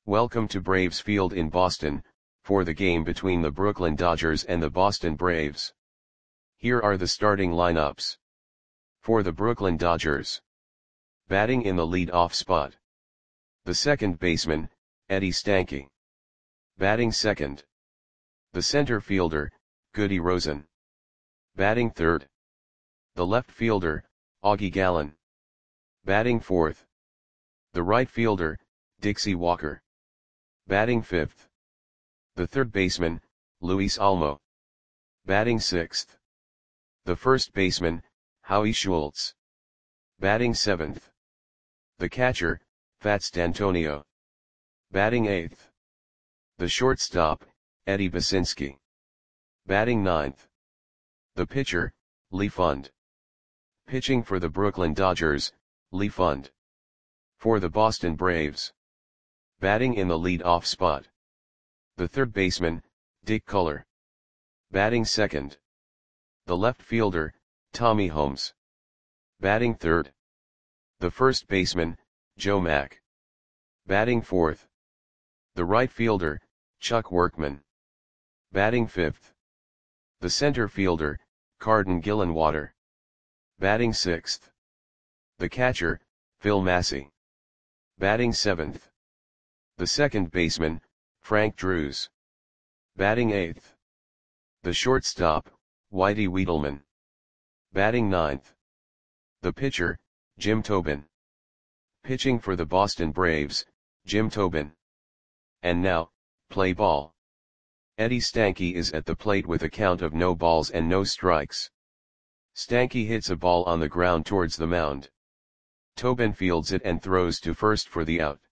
Welcome to Braves Field in Boston, for the game between the Brooklyn Dodgers and the Boston Braves. Here are the starting lineups. For the Brooklyn Dodgers. Batting in the lead-off spot. The second baseman, Eddie Stanky. Batting second. The center fielder, Goody Rosen. Batting third. The left fielder, Augie Gallen. Batting fourth. The right fielder, Dixie Walker. Batting fifth. The third baseman, Luis Almo. Batting sixth. The first baseman, Howie Schultz. Batting seventh. The catcher, Fats D'Antonio. Batting eighth. The shortstop, Eddie Basinski. Batting ninth. The pitcher, Lee Fund. Pitching for the Brooklyn Dodgers, Lee Fund. For the Boston Braves. Batting in the lead-off spot. The third baseman, Dick Culler. Batting second. The left fielder, Tommy Holmes. Batting third. The first baseman, Joe Mack. Batting fourth. The right fielder, Chuck Workman. Batting fifth. The center fielder, Carden Gillenwater. Batting sixth. The catcher, Phil Massey. Batting seventh. The second baseman, Frank Drews. Batting eighth. The shortstop, Whitey Wiedelman. Batting ninth. The pitcher, Jim Tobin. Pitching for the Boston Braves, Jim Tobin. And now, play ball. Eddie Stanky is at the plate with a count of no balls and no strikes. Stanky hits a ball on the ground towards the mound. Tobin fields it and throws to first for the out.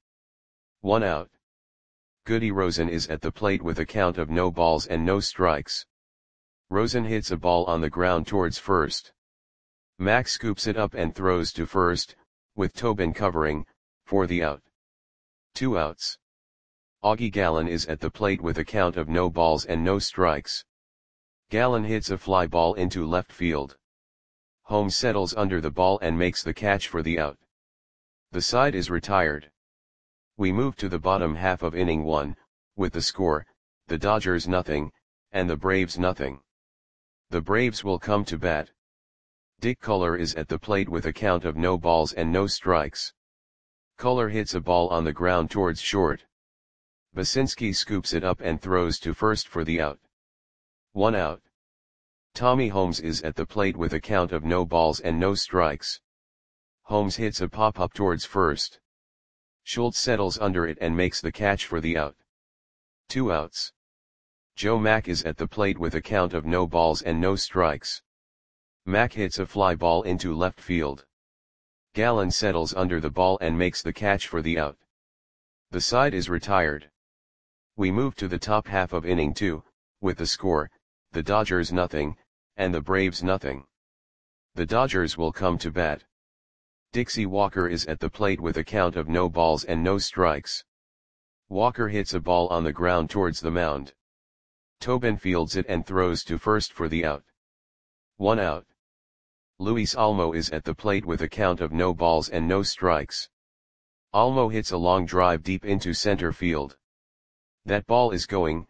1 out. Goody Rosen is at the plate with a count of no balls and no strikes. Rosen hits a ball on the ground towards first. Mack scoops it up and throws to first, with Tobin covering, for the out. 2 outs. Augie Gallen is at the plate with a count of no balls and no strikes. Gallen hits a fly ball into left field. Holmes settles under the ball and makes the catch for the out. The side is retired. We move to the bottom half of inning 1, with the score, the Dodgers nothing, and the Braves nothing. The Braves will come to bat. Dick Culler is at the plate with a count of no balls and no strikes. Culler hits a ball on the ground towards short. Basinski scoops it up and throws to first for the out. 1 out. Tommy Holmes is at the plate with a count of no balls and no strikes. Holmes hits a pop-up towards first. Schultz settles under it and makes the catch for the out. 2 outs. Joe Mack is at the plate with a count of no balls and no strikes. Mack hits a fly ball into left field. Gallen settles under the ball and makes the catch for the out. The side is retired. We move to the top half of inning 2, with the score, the Dodgers nothing, and the Braves nothing. The Dodgers will come to bat. Dixie Walker is at the plate with a count of no balls and no strikes. Walker hits a ball on the ground towards the mound. Tobin fields it and throws to first for the out. 1 out. Luis Almo is at the plate with a count of no balls and no strikes. Almo hits a long drive deep into center field. That ball is gone.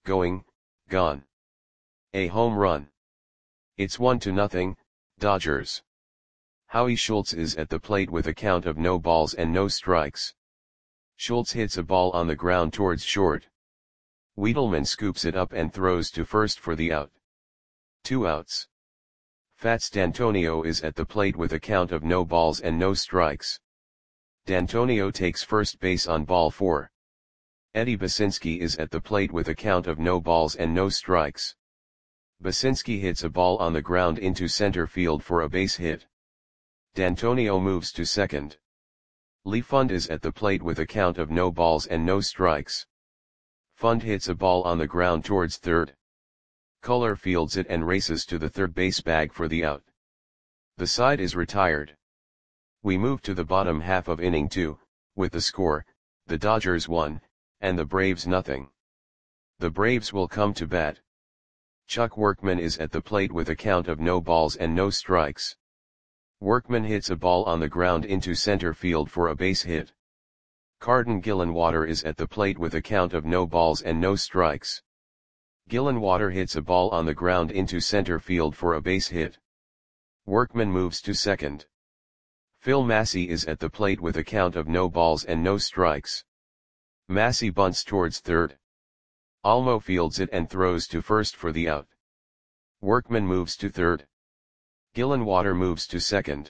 A home run. It's 1-0, Dodgers. Howie Schultz is at the plate with a count of no balls and no strikes. Schultz hits a ball on the ground towards short. Wiedelman scoops it up and throws to first for the out. 2 outs. Fats D'Antonio is at the plate with a count of no balls and no strikes. D'Antonio takes first base on ball 4. Eddie Basinski is at the plate with a count of no balls and no strikes. Basinski hits a ball on the ground into center field for a base hit. D'Antonio moves to second. Lee Fund is at the plate with a count of no balls and no strikes. Fund hits a ball on the ground towards third. Culler fields it and races to the third base bag for the out. The side is retired. We move to the bottom half of inning 2, with the score, the Dodgers 1, and the Braves nothing. The Braves will come to bat. Chuck Workman is at the plate with a count of no balls and no strikes. Workman hits a ball on the ground into center field for a base hit. Carden Gillenwater is at the plate with a count of no balls and no strikes. Gillenwater hits a ball on the ground into center field for a base hit. Workman moves to second. Phil Massey is at the plate with a count of no balls and no strikes. Massey bunts towards third. Almo fields it and throws to first for the out. Workman moves to third. Gillenwater moves to second.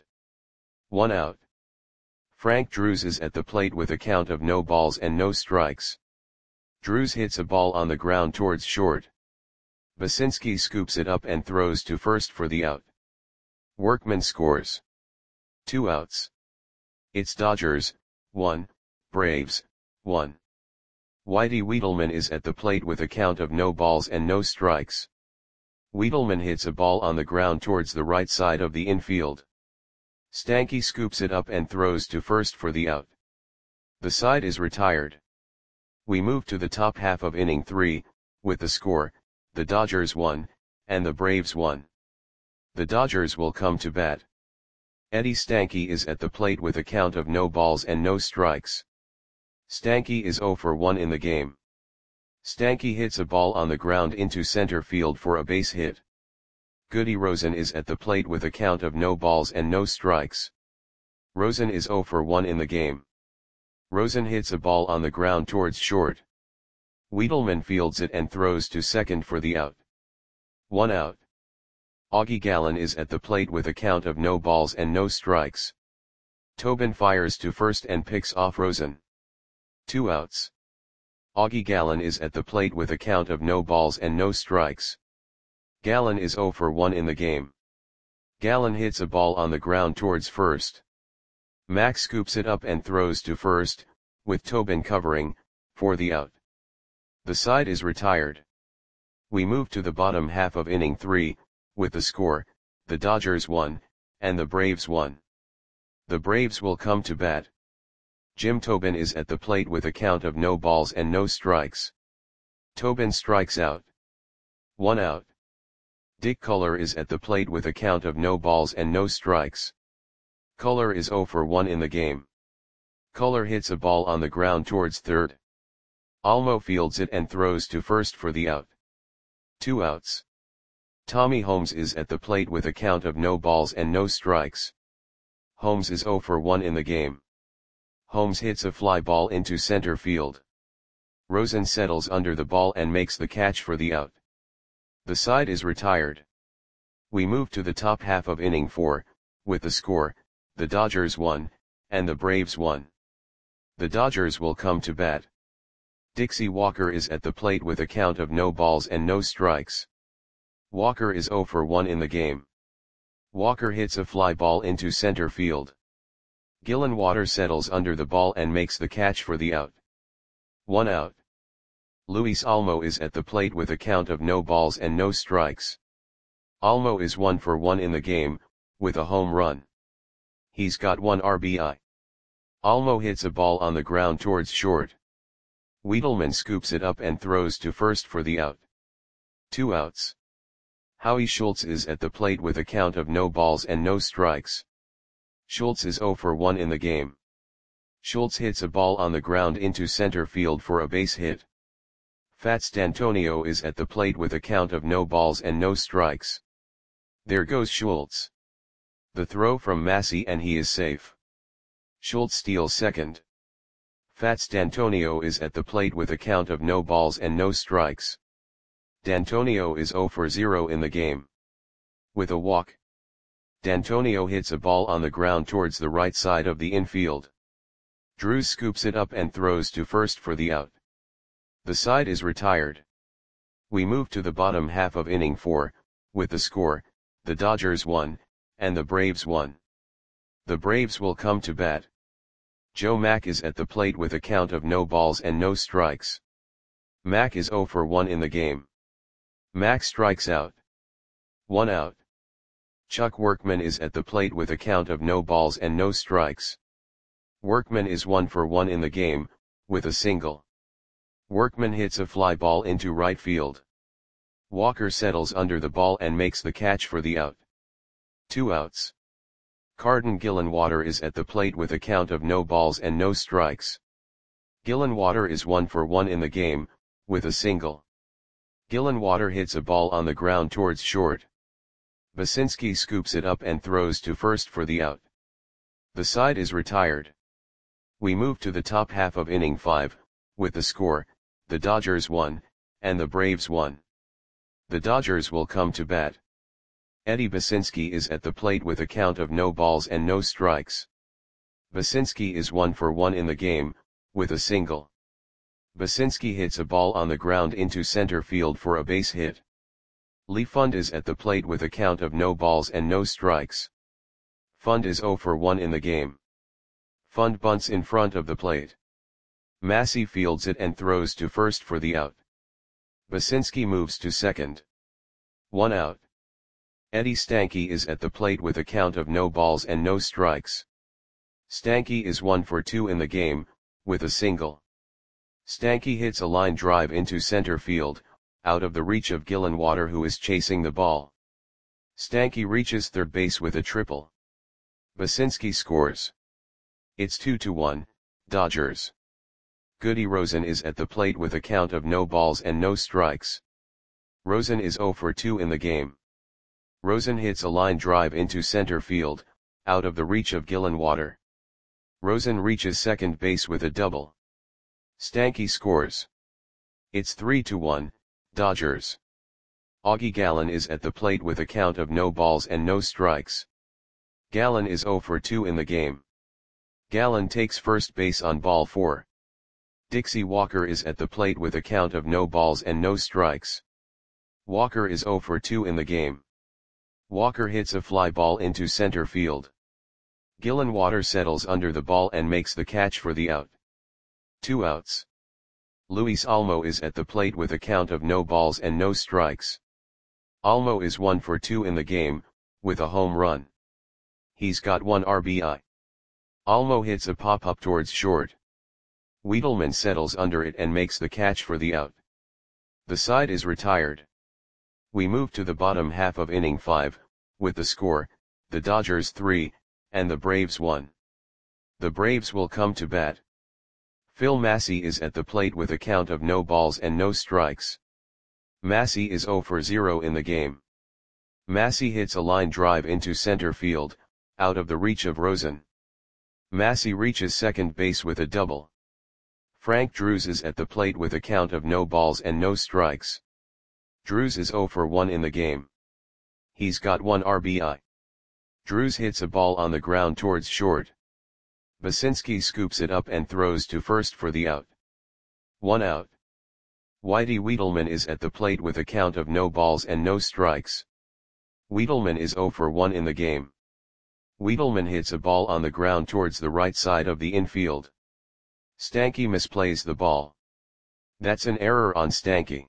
1 out. Frank Drews is at the plate with a count of no balls and no strikes. Drews hits a ball on the ground towards short. Basinski scoops it up and throws to first for the out. Workman scores. 2 outs. It's Dodgers, 1, Braves, 1. Whitey Wiedelman is at the plate with a count of no balls and no strikes. Wiedelman hits a ball on the ground towards the right side of the infield. Stanky scoops it up and throws to first for the out. The side is retired. We move to the top half of inning 3, with the score, the Dodgers 1, and the Braves 1. The Dodgers will come to bat. Eddie Stanky is at the plate with a count of no balls and no strikes. Stanky is 0 for 1 in the game. Stanky hits a ball on the ground into center field for a base hit. Goody Rosen is at the plate with a count of no balls and no strikes. Rosen is 0 for 1 in the game. Rosen hits a ball on the ground towards short. Wiedelman fields it and throws to second for the out. 1 out. Augie Gallen is at the plate with a count of no balls and no strikes. Tobin fires to first and picks off Rosen. 2 outs. Augie Gallen is at the plate with a count of no balls and no strikes. Gallen is 0 for 1 in the game. Gallen hits a ball on the ground towards first. Max scoops it up and throws to first, with Tobin covering, for the out. The side is retired. We move to the bottom half of inning 3, with the score, the Dodgers 1, and the Braves 1. The Braves will come to bat. Jim Tobin is at the plate with a count of no balls and no strikes. Tobin strikes out. 1 out. Dick Culler is at the plate with a count of no balls and no strikes. Culler is 0 for 1 in the game. Culler hits a ball on the ground towards third. Almo fields it and throws to first for the out. 2 outs. Tommy Holmes is at the plate with a count of no balls and no strikes. Holmes is 0 for 1 in the game. Holmes hits a fly ball into center field. Rosen settles under the ball and makes the catch for the out. The side is retired. We move to the top half of inning 4, with the score, the Dodgers 1, and the Braves 1. The Dodgers will come to bat. Dixie Walker is at the plate with a count of no balls and no strikes. Walker is 0 for 1 in the game. Walker hits a fly ball into center field. Gillenwater settles under the ball and makes the catch for the out. 1 out. Luis Almo is at the plate with a count of no balls and no strikes. Almo is 1 for 1 in the game, with a home run. He's got 1 RBI. Almo hits a ball on the ground towards short. Wiedelman scoops it up and throws to first for the out. 2 outs. Howie Schultz is at the plate with a count of no balls and no strikes. Schultz is 0 for 1 in the game. Schultz hits a ball on the ground into center field for a base hit. Fats D'Antonio is at the plate with a count of no balls and no strikes. There goes Schultz. The throw from Massey and he is safe. Schultz steals second. Fats D'Antonio is at the plate with a count of no balls and no strikes. D'Antonio is 0 for 0 in the game. With a walk, D'Antonio hits a ball on the ground towards the right side of the infield. Drews scoops it up and throws to first for the out. The side is retired. We move to the bottom half of inning 4, with the score, the Dodgers 1, and the Braves 1. The Braves will come to bat. Joe Mack is at the plate with a count of no balls and no strikes. Mack is 0 for 1 in the game. Mack strikes out. 1 out. Chuck Workman is at the plate with a count of no balls and no strikes. Workman is 1 for 1 in the game, with a single. Workman hits a fly ball into right field. Walker settles under the ball and makes the catch for the out. 2 outs. Carden Gillenwater is at the plate with a count of no balls and no strikes. Gillenwater is 1-for-1 in the game, with a single. Gillenwater hits a ball on the ground towards short. Basinski scoops it up and throws to first for the out. The side is retired. We move to the top half of inning 5, with the score, the Dodgers 1, and the Braves 1. The Dodgers will come to bat. Eddie Basinski is at the plate with a count of no balls and no strikes. Basinski is 1-for-1 in the game, with a single. Basinski hits a ball on the ground into center field for a base hit. Lee Fund is at the plate with a count of no balls and no strikes. Fund is 0-for-1 in the game. Fund bunts in front of the plate. Massey fields it and throws to first for the out. Basinski moves to second. 1 out. Eddie Stanky is at the plate with a count of no balls and no strikes. Stanky is 1-for-2 in the game, with a single. Stanky hits a line drive into center field, out of the reach of Gillenwater, who is chasing the ball. Stanky reaches third base with a triple. Basinski scores. It's 2-1, Dodgers. Goody Rosen is at the plate with a count of no balls and no strikes. Rosen is 0-for-2 in the game. Rosen hits a line drive into center field, out of the reach of Gillenwater. Rosen reaches second base with a double. Stanky scores. It's 3-1, Dodgers. Augie Gallen is at the plate with a count of no balls and no strikes. Gallen is 0-for-2 in the game. Gallen takes first base on ball 4. Dixie Walker is at the plate with a count of no balls and no strikes. Walker is 0-for-2 in the game. Walker hits a fly ball into center field. Gillenwater settles under the ball and makes the catch for the out. 2 outs. Luis Olmo is at the plate with a count of no balls and no strikes. Olmo is 1-for-2 in the game, with a home run. He's got 1 RBI. Olmo hits a pop-up towards short. Wiedelman settles under it and makes the catch for the out. The side is retired. We move to the bottom half of inning 5, with the score, the Dodgers 3, and the Braves 1. The Braves will come to bat. Phil Massey is at the plate with a count of no balls and no strikes. Massey is 0-for-0 in the game. Massey hits a line drive into center field, out of the reach of Rosen. Massey reaches second base with a double. Frank Drews is at the plate with a count of no balls and no strikes. Drews is 0-for-1 in the game. He's got 1 RBI. Drews hits a ball on the ground towards short. Basinski scoops it up and throws to first for the out. 1 out. Whitey Wiedelman is at the plate with a count of no balls and no strikes. Wiedelman is 0-for-1 in the game. Wiedelman hits a ball on the ground towards the right side of the infield. Stanky misplays the ball. That's an error on Stanky.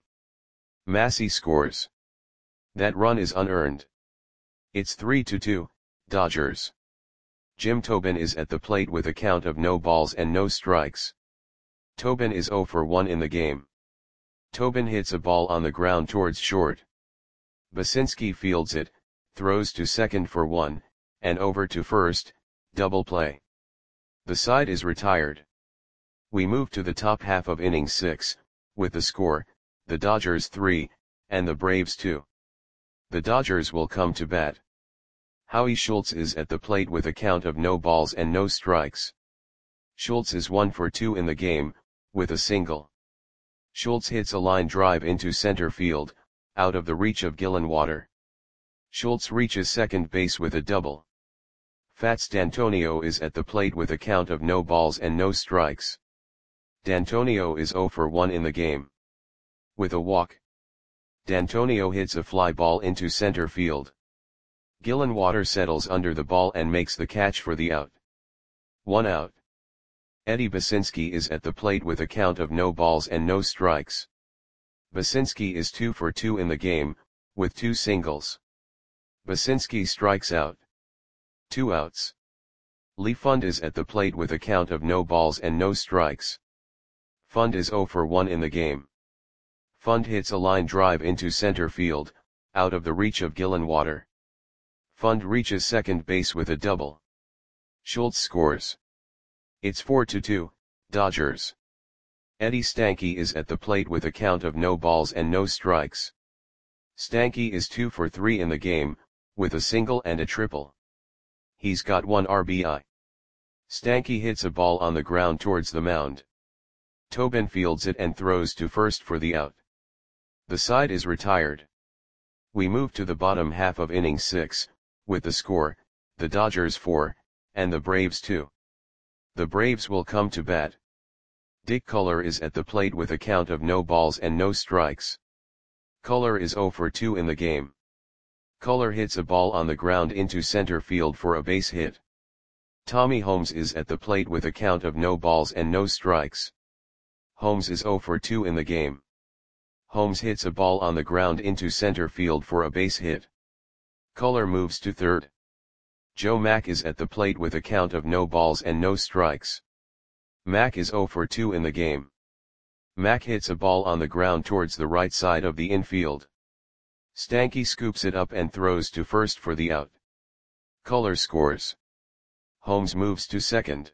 Massey scores. That run is unearned. It's 3-2, Dodgers. Jim Tobin is at the plate with a count of no balls and no strikes. Tobin is 0-for-1 in the game. Tobin hits a ball on the ground towards short. Basinski fields it, throws to second for 1, and over to first, double play. The side is retired. We move to the top half of inning 6, with the score, the Dodgers 3, and the Braves 2. The Dodgers will come to bat. Howie Schultz is at the plate with a count of no balls and no strikes. Schultz is 1-for-2 in the game, with a single. Schultz hits a line drive into center field, out of the reach of Gillenwater. Schultz reaches second base with a double. Fats D'Antonio is at the plate with a count of no balls and no strikes. D'Antonio is 0-for-1 in the game. With a walk. D'Antonio hits a fly ball into center field. Gillenwater settles under the ball and makes the catch for the out. 1 out. Eddie Basinski is at the plate with a count of no balls and no strikes. Basinski is 2-for-2 in the game, with 2 singles. Basinski strikes out. 2 outs. Lee Fund is at the plate with a count of no balls and no strikes. Fund is 0-for-1 in the game. Fund hits a line drive into center field, out of the reach of Gillenwater. Fund reaches second base with a double. Schultz scores. It's 4-2, Dodgers. Eddie Stanky is at the plate with a count of no balls and no strikes. Stanky is 2 for 3 in the game, with a single and a triple. He's got 1 RBI. Stanky hits a ball on the ground towards the mound. Tobin fields it and throws to first for the out. The side is retired. We move to the bottom half of inning 6, with the score, the Dodgers 4, and the Braves 2. The Braves will come to bat. Dick Culler is at the plate with a count of no balls and no strikes. Culler is 0 for 2 in the game. Culler hits a ball on the ground into center field for a base hit. Tommy Holmes is at the plate with a count of no balls and no strikes. Holmes is 0 for 2 in the game. Holmes hits a ball on the ground into center field for a base hit. Culler moves to third. Joe Mack is at the plate with a count of no balls and no strikes. Mack is 0 for 2 in the game. Mack hits a ball on the ground towards the right side of the infield. Stanky scoops it up and throws to first for the out. Culler scores. Holmes moves to second.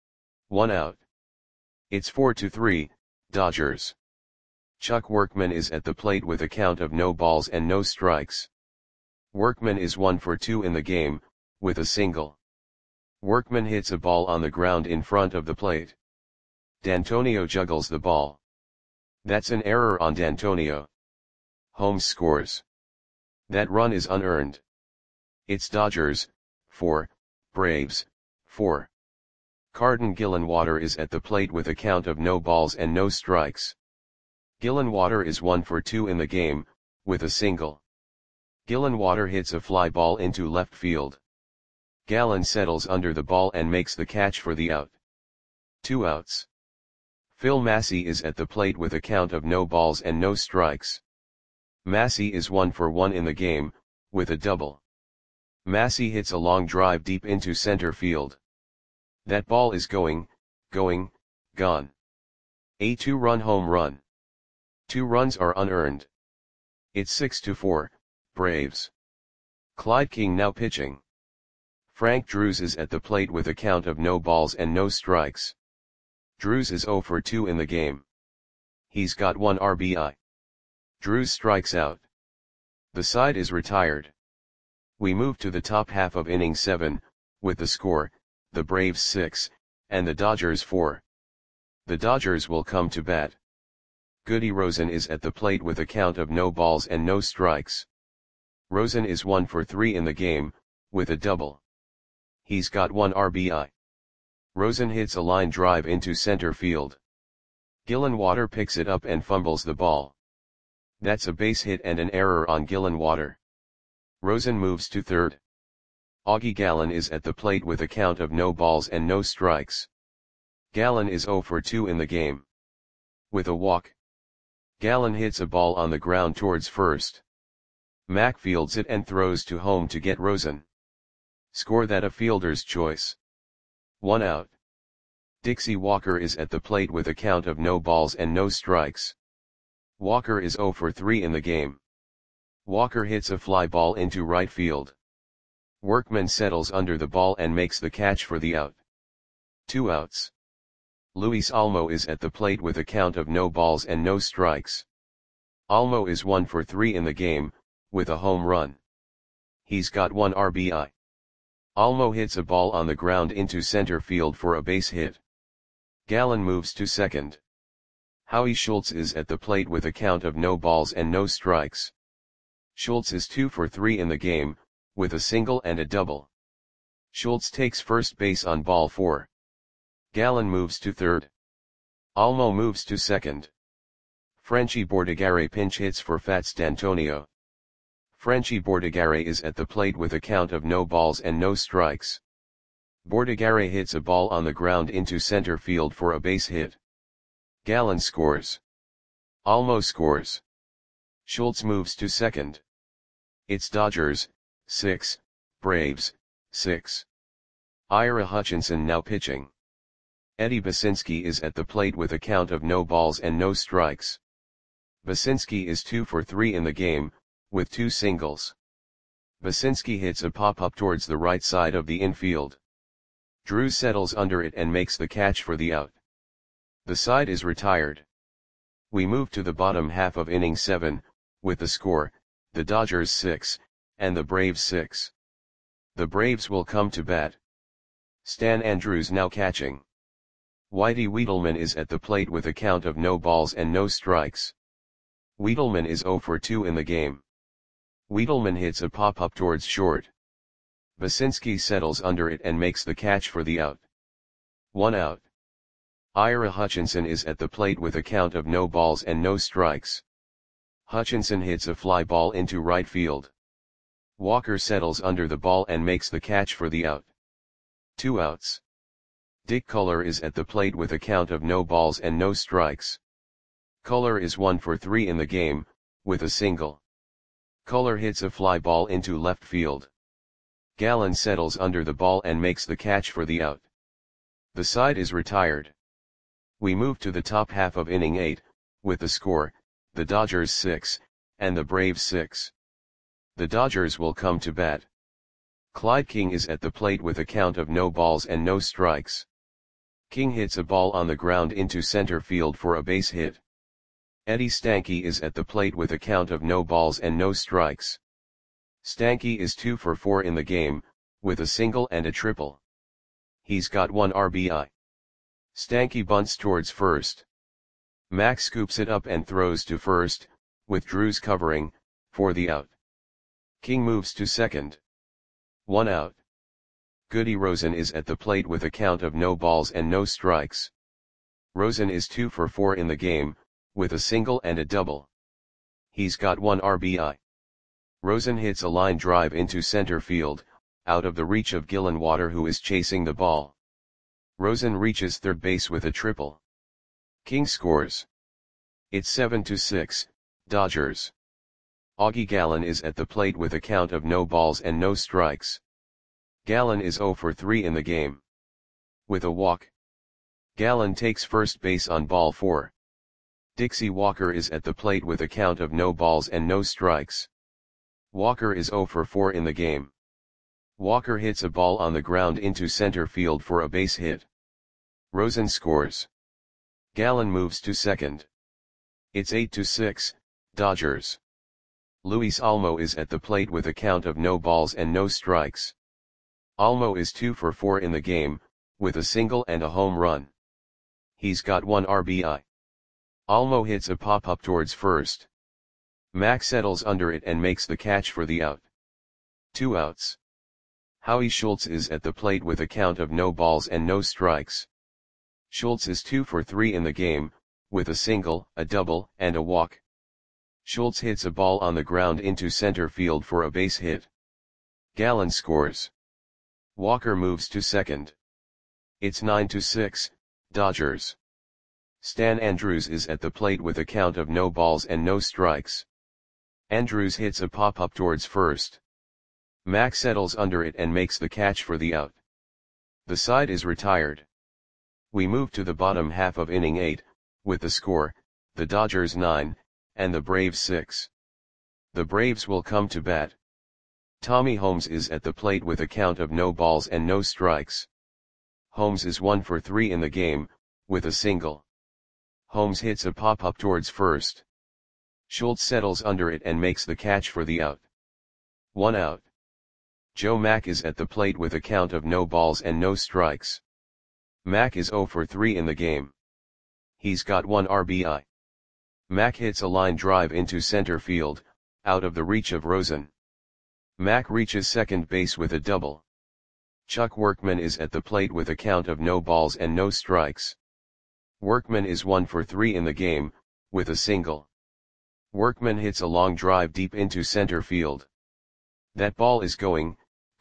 1 out. It's 4-3, Dodgers. Chuck Workman is at the plate with a count of no balls and no strikes. Workman is 1 for 2 in the game, with a single. Workman hits a ball on the ground in front of the plate. D'Antonio juggles the ball. That's an error on D'Antonio. Holmes scores. That run is unearned. It's Dodgers 4, Braves 4. Carden Gillenwater is at the plate with a count of no balls and no strikes. Gillenwater is 1 for 2 in the game, with a single. Gillenwater hits a fly ball into left field. Gallen settles under the ball and makes the catch for the out. 2 outs. Phil Massey is at the plate with a count of no balls and no strikes. Massey is 1 for 1 in the game, with a double. Massey hits a long drive deep into center field. That ball is going, gone. A 2-run home run. 2 runs are unearned. It's 6-4, Braves. Clyde King now pitching. Frank Drews is at the plate with a count of no balls and no strikes. Drews is 0 for 2 in the game. He's got 1 RBI. Drews strikes out. The side is retired. We move to the top half of inning 7, with the score, the Braves 6, and the Dodgers 4. The Dodgers will come to bat. Goody Rosen is at the plate with a count of no balls and no strikes. Rosen is 1 for 3 in the game, with a double. He's got 1 RBI. Rosen hits a line drive into center field. Gillenwater picks it up and fumbles the ball. That's a base hit and an error on Gillenwater. Rosen moves to third. Augie Gallen is at the plate with a count of no balls and no strikes. Gallen is 0 for 2 in the game. With a walk. Gallen hits a ball on the ground towards first. Mack fields it and throws to home to get Rosen. Score that a fielder's choice. 1 out. Dixie Walker is at the plate with a count of no balls and no strikes. Walker is 0 for 3 in the game. Walker hits a fly ball into right field. Workman settles under the ball and makes the catch for the out. 2 outs. Luis Olmo is at the plate with a count of no balls and no strikes. Olmo is 1 for 3 in the game, with a home run. He's got 1 RBI. Olmo hits a ball on the ground into center field for a base hit. Gallen moves to second. Howie Schultz is at the plate with a count of no balls and no strikes. Schultz is 2 for 3 in the game, with a single and a double. Schultz takes first base on ball 4. Gallen moves to third. Olmo moves to second. Frenchie Bordigare pinch hits for Fats D'Antonio. Frenchie Bordigare is at the plate with a count of no balls and no strikes. Bordigare hits a ball on the ground into center field for a base hit. Gallen scores. Olmo scores. Schultz moves to second. It's Dodgers 6, Braves 6. Ira Hutchinson now pitching. Eddie Basinski is at the plate with a count of no balls and no strikes. Basinski is 2 for 3 in the game, with 2 singles. Basinski hits a pop-up towards the right side of the infield. Drews settles under it and makes the catch for the out. The side is retired. We move to the bottom half of inning 7, with the score, the Dodgers 6, and the Braves 6. The Braves will come to bat. Stan Andrews now catching. Whitey Wiedelman is at the plate with a count of no balls and no strikes. Wiedelman is 0 for 2 in the game. Wiedelman hits a pop-up towards short. Basinski settles under it and makes the catch for the out. 1 out. Ira Hutchinson is at the plate with a count of no balls and no strikes. Hutchinson hits a fly ball into right field. Walker settles under the ball and makes the catch for the out. 2 outs. Dick Culler is at the plate with a count of no balls and no strikes. Culler is 1 for 3 in the game, with a single. Culler hits a fly ball into left field. Gallen settles under the ball and makes the catch for the out. The side is retired. We move to the top half of inning 8, with the score, the Dodgers 6, and the Braves 6. The Dodgers will come to bat. Clyde King is at the plate with a count of no balls and no strikes. King hits a ball on the ground into center field for a base hit. Eddie Stanky is at the plate with a count of no balls and no strikes. Stanky is 2 for 4 in the game, with a single and a triple. He's got 1 RBI. Stanky bunts towards first. Max scoops it up and throws to first, with Drews covering, for the out. King moves to second. 1 out. Goody Rosen is at the plate with a count of no balls and no strikes. Rosen is 2 for 4 in the game, with a single and a double. He's got 1 RBI. Rosen hits a line drive into center field, out of the reach of Gillenwater, who is chasing the ball. Rosen reaches third base with a triple. King scores. It's 7-6, Dodgers. Augie Gallen is at the plate with a count of no balls and no strikes. Gallen is 0 for 3 in the game. With a walk. Gallen takes first base on ball 4. Dixie Walker is at the plate with a count of no balls and no strikes. Walker is 0 for 4 in the game. Walker hits a ball on the ground into center field for a base hit. Rosen scores. Gallen moves to second. It's 8-6, Dodgers. Luis Almo is at the plate with a count of no balls and no strikes. Almo is 2 for 4 in the game, with a single and a home run. He's got 1 RBI. Almo hits a pop-up towards first. Max settles under it and makes the catch for the out. 2 outs. Howie Schultz is at the plate with a count of no balls and no strikes. Schultz is 2 for 3 in the game, with a single, a double, and a walk. Schultz hits a ball on the ground into center field for a base hit. Gallen scores. Walker moves to second. It's 9-6, Dodgers. Stan Andrews is at the plate with a count of no balls and no strikes. Andrews hits a pop-up towards first. Max settles under it and makes the catch for the out. The side is retired. We move to the bottom half of inning 8, with the score, the Dodgers 9, and the Braves 6. The Braves will come to bat. Tommy Holmes is at the plate with a count of no balls and no strikes. Holmes is 1 for 3 in the game, with a single. Holmes hits a pop-up towards first. Schultz settles under it and makes the catch for the out. 1 out. Joe Mack is at the plate with a count of no balls and no strikes. Mack is 0 for 3 in the game. He's got 1 RBI. Mack hits a line drive into center field, out of the reach of Rosen. Mack reaches second base with a double. Chuck Workman is at the plate with a count of no balls and no strikes. Workman is 1 for 3 in the game, with a single. Workman hits a long drive deep into center field. That ball is gone.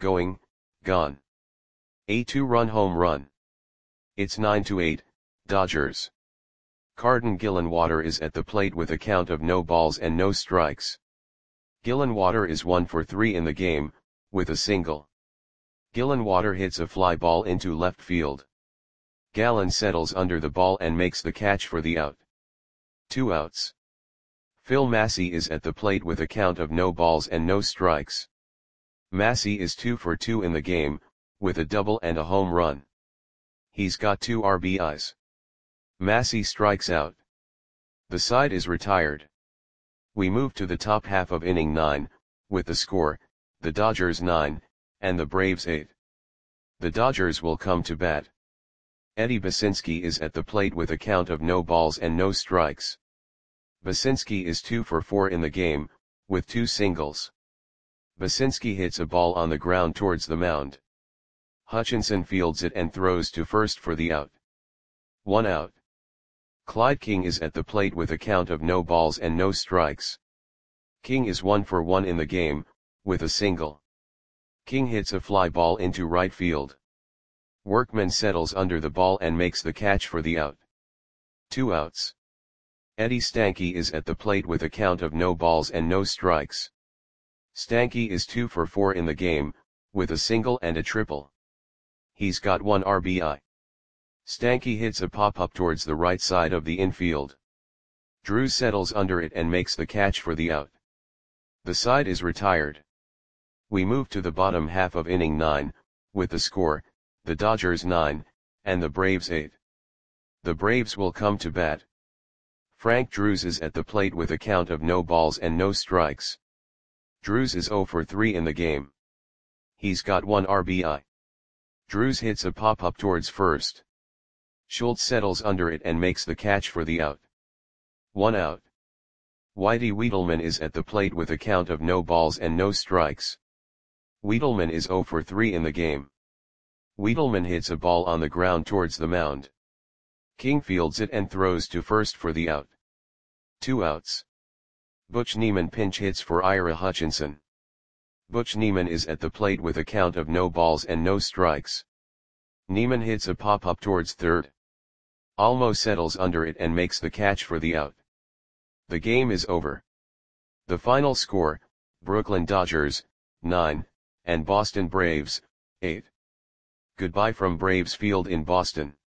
A 2-run home run. It's 9-8, Dodgers. Carden Gillenwater is at the plate with a count of no balls and no strikes. Gillenwater is 1 for 3 in the game, with a single. Gillenwater hits a fly ball into left field. Gallen settles under the ball and makes the catch for the out. 2 outs. Phil Massey is at the plate with a count of no balls and no strikes. Massey is 2 for 2 in the game, with a double and a home run. He's got 2 RBIs. Massey strikes out. The side is retired. We move to the top half of inning 9, with the score, the Dodgers 9, and the Braves 8. The Dodgers will come to bat. Eddie Basinski is at the plate with a count of no balls and no strikes. Basinski is 2 for 4 in the game, with 2 singles. Basinski hits a ball on the ground towards the mound. Hutchinson fields it and throws to first for the out. 1 out. Clyde King is at the plate with a count of no balls and no strikes. King is 1 for 1 in the game, with a single. King hits a fly ball into right field. Workman settles under the ball and makes the catch for the out. 2 outs. Eddie Stanky is at the plate with a count of no balls and no strikes. Stanky is 2 for 4 in the game, with a single and a triple. He's got 1 RBI. Stanky hits a pop-up towards the right side of the infield. Drew settles under it and makes the catch for the out. The side is retired. We move to the bottom half of inning 9, with the score, the Dodgers 9, and the Braves 8. The Braves will come to bat. Frank Drews is at the plate with a count of no balls and no strikes. Drews is 0 for 3 in the game. He's got 1 RBI. Drews hits a pop-up towards first. Schultz settles under it and makes the catch for the out. 1 out. Whitey Wiedelman is at the plate with a count of no balls and no strikes. Wiedelman is 0 for 3 in the game. Wiedelman hits a ball on the ground towards the mound. King fields it and throws to first for the out. 2 outs. Butch Neiman pinch hits for Ira Hutchinson. Butch Neiman is at the plate with a count of no balls and no strikes. Neiman hits a pop-up towards third. Almo settles under it and makes the catch for the out. The game is over. The final score, Brooklyn Dodgers, 9, and Boston Braves, 8. Goodbye from Braves Field in Boston.